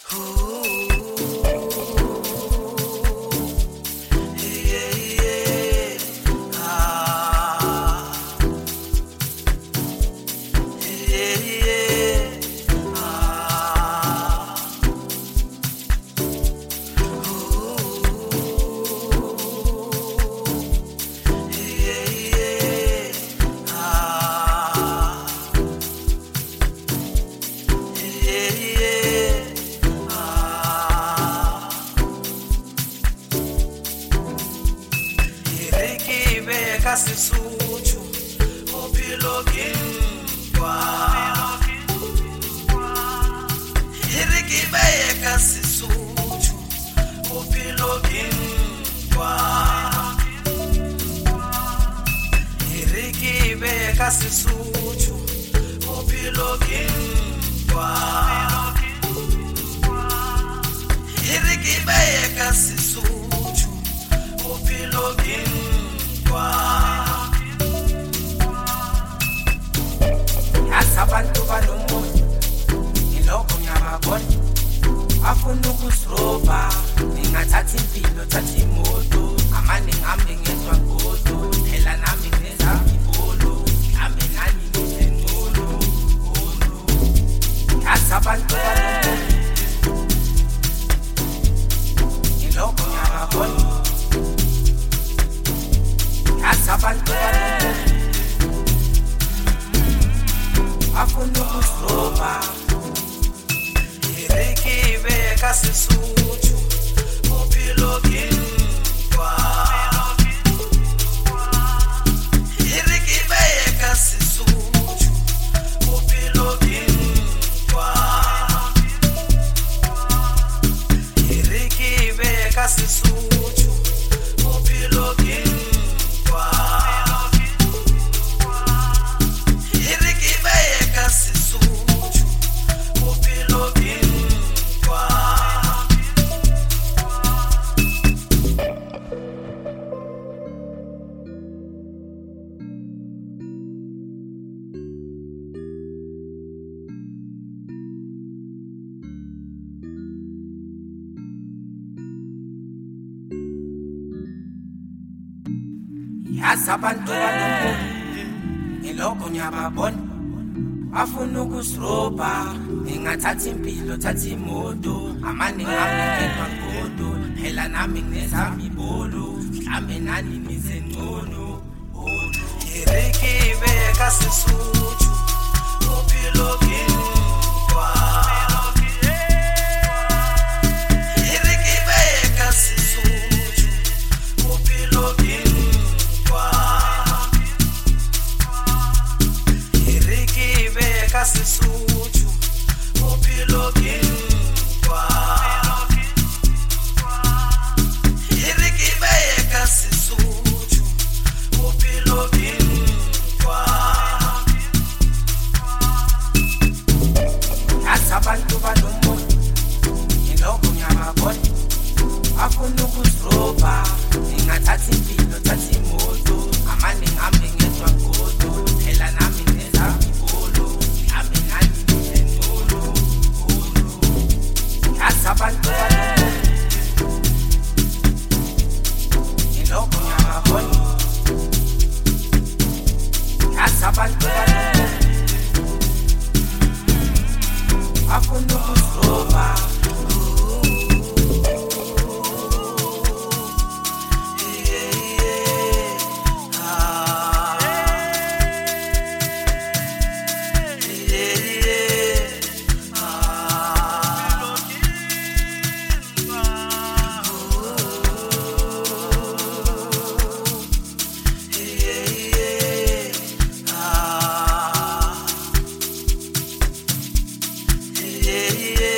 Sisuchu opilo kingwa irikibeka sisuchu opilo kingwa irikibeka sisuchu opilo kingwa irikibeka sisuchu opilo kingwa abantu banomuntu ilokho ngiyababona afuna ukusiroba ngingathatha impilo thatha imoto amane ngihambe ngedwa ngodo phela nami ngenza ibolo nami nani ngizengolo abantu banomuntu ilokho ngiyababona abantu banomuntu afuna ukusiroba irikibeka sisuchu opilo kingwa irikibeka sisuchu opilo kingwa irikibeka sisuchu opilo kingwa sisuchu opilo kingwa yasabantu banomuntu ilokho ngiyababona afuna ukusiroba ngingathatha impilo thatha imoto amane ngihambe ngedwa ngodo phela nami ngenza ibolo mhlambe nani nizengcono irikibeka sisuchu opilo kingwa irikibeka sisuchu opilo kingwa irikibeka sisuchu opilo kingwa irikibeka sisuchu opilo kingwa abantu banomuntu ilokho ngiyababona afuna ukusiroba ngingathatha impilo thatha imoto amane ngihambe ngedwa ngodo phela nami ngenza ibolo nami nani ngizengolo abantu banomuntu ilokho ngiyababona abantu banomuntu afuna ukusiroba yeah.